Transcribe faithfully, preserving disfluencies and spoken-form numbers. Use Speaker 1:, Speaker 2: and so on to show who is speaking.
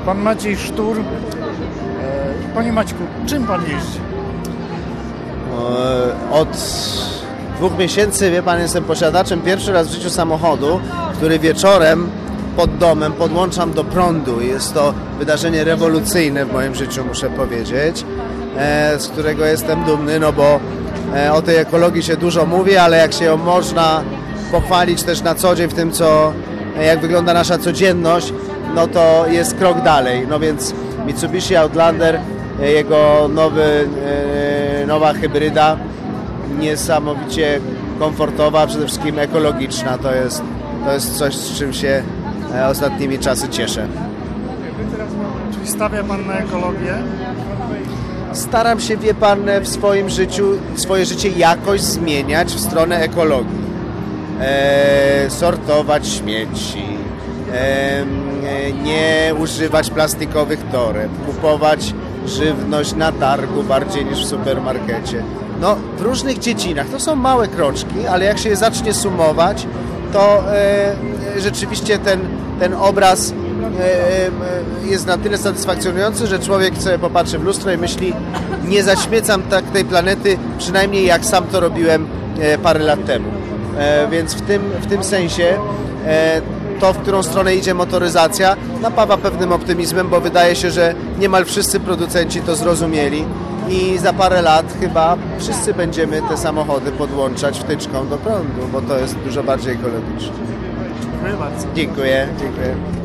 Speaker 1: Pan Maciej Sztur. Panie Maćku, czym pan jeździ?
Speaker 2: Od dwóch miesięcy, wie pan, jestem posiadaczem pierwszy raz w życiu samochodu, który wieczorem pod domem podłączam do prądu. Jest to wydarzenie rewolucyjne w moim życiu, muszę powiedzieć, z którego jestem dumny, no bo o tej ekologii się dużo mówi, ale jak się ją można pochwalić też na co dzień w tym, co, jak wygląda nasza codzienność, no to jest krok dalej. No więc Mitsubishi Outlander, jego nowy, nowa hybryda, niesamowicie komfortowa, przede wszystkim ekologiczna. To jest, to jest coś, z czym się ostatnimi czasy cieszę.
Speaker 1: Czyli stawia pan na ekologię?
Speaker 2: Staram się, wie pan, w swoim życiu, swoje życie jakoś zmieniać w stronę ekologii. E, sortować śmieci, e, nie używać plastikowych toreb, kupować żywność na targu bardziej niż w supermarkecie. No, w różnych dziedzinach. To są małe kroczki, ale jak się je zacznie sumować, to e, rzeczywiście ten, ten obraz e, jest na tyle satysfakcjonujący, że człowiek sobie popatrzy w lustro i myśli, nie zaśmiecam tak tej planety, przynajmniej jak sam to robiłem e, parę lat temu. E, więc w tym, w tym sensie e, to, w którą stronę idzie motoryzacja, napawa pewnym optymizmem, bo wydaje się, że niemal wszyscy producenci to zrozumieli i za parę lat chyba wszyscy będziemy te samochody podłączać wtyczką do prądu, bo to jest dużo bardziej ekologiczne.
Speaker 1: Dziękuję bardzo.
Speaker 2: Dziękuję, dziękuję.